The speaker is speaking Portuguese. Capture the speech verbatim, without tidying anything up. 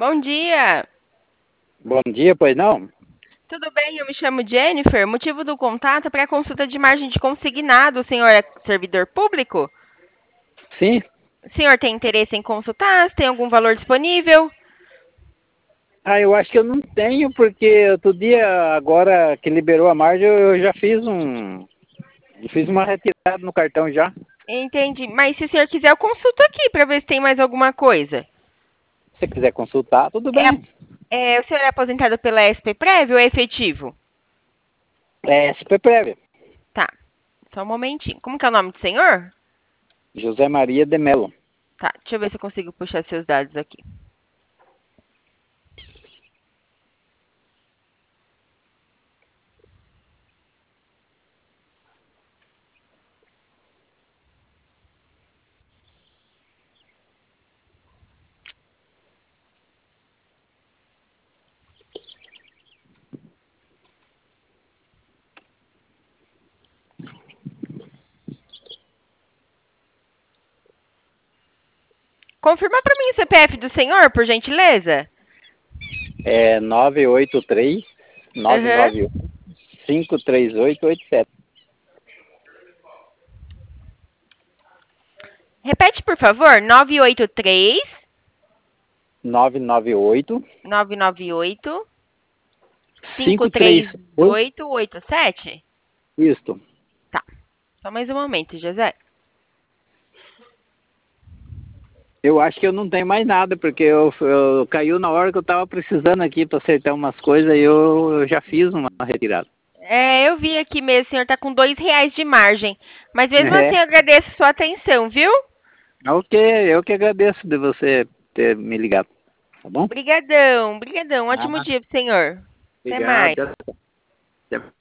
Bom dia. Bom dia, pois não? Tudo bem? Eu me chamo Jennifer. Motivo do contato é para consulta de margem de consignado. O senhor é servidor público? Sim. O senhor tem interesse em consultar? Tem algum valor disponível? Ah, eu acho que eu não tenho, porque outro dia, agora que liberou a margem, eu já fiz um. Eu fiz uma retirada no cartão já. Entendi. Mas se o senhor quiser, eu consulto aqui para ver se tem mais alguma coisa. Se você quiser consultar, tudo É, bem. é, o senhor é aposentado pela S P Prévio ou é efetivo? É S P Prévia. Tá. Só um momentinho. Como que é o nome do senhor? José Maria de Mello. Tá. Deixa eu ver se eu consigo puxar seus dados aqui. Confirma para mim o C P F do senhor, por gentileza. É nove oito três, nove Aham. nove um, cinco três oito oito sete. Repete, por favor. nove oito três, nove nove oito, nove nove oito, cinco cinco três três oito. oito oito sete. Isto. Tá. Só mais um momento, José. Eu acho que eu não tenho mais nada, porque eu, eu caiu na hora que eu estava precisando aqui para acertar umas coisas e eu, eu já fiz uma retirada. É, eu vi aqui mesmo, o senhor tá com dois reais de margem. Mas mesmo assim, É. eu agradeço sua atenção, viu? Ok, eu que agradeço de você ter me ligado, tá bom? Brigadão, brigadão. Ótimo Ah, dia pro senhor. Até obrigado. mais. Até- até